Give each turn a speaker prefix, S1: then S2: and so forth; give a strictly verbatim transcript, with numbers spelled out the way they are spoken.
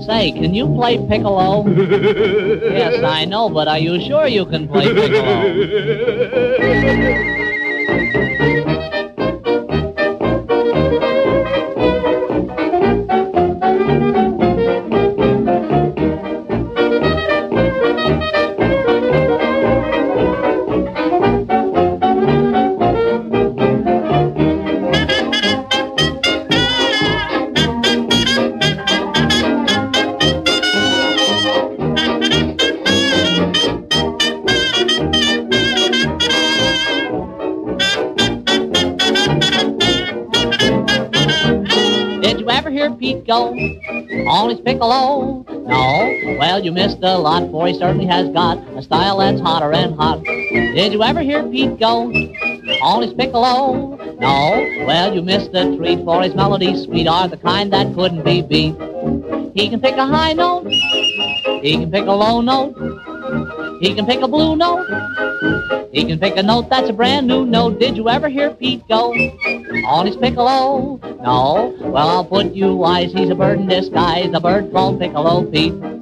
S1: Say, can you play piccolo? Yes, I know, but are you sure you can play piccolo? Did you ever hear Pete go on his piccolo? No? Well, you missed a lot, for he certainly has got a style that's hotter and hot. Did you ever hear Pete go on his piccolo? No? Well, you missed a treat, for his melodies sweet are the kind that couldn't be beat. He can pick a high note, he can pick a low note, he can pick a blue note, he can pick a note that's a brand new note. Did you ever hear Pete go on his piccolo? No? Well, I'll put you wise, he's a bird in disguise, a bird called Piccolo Pete.